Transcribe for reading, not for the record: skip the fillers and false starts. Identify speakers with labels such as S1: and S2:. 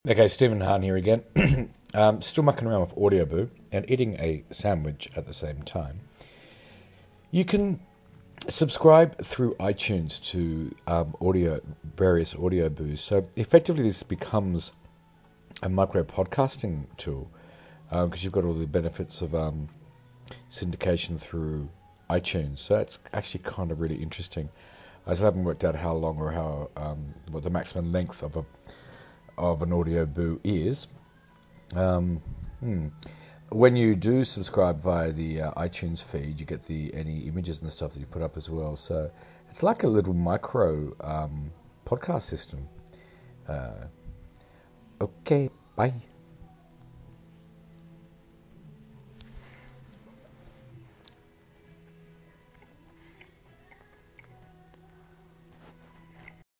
S1: Okay, Stephen Hahn here again. Still mucking around with Audioboo and eating a sandwich at the same time. You can subscribe through iTunes to various Audioboos. So effectively, this becomes a micro podcasting tool because you've got all the benefits of syndication through iTunes. So it's actually kind of really interesting. I still haven't worked out how long or how what the maximum length of an Audioboo is. When you do subscribe via the iTunes feed, you get any images and the stuff that you put up as well. So it's like a little micro podcast system. Okay, bye.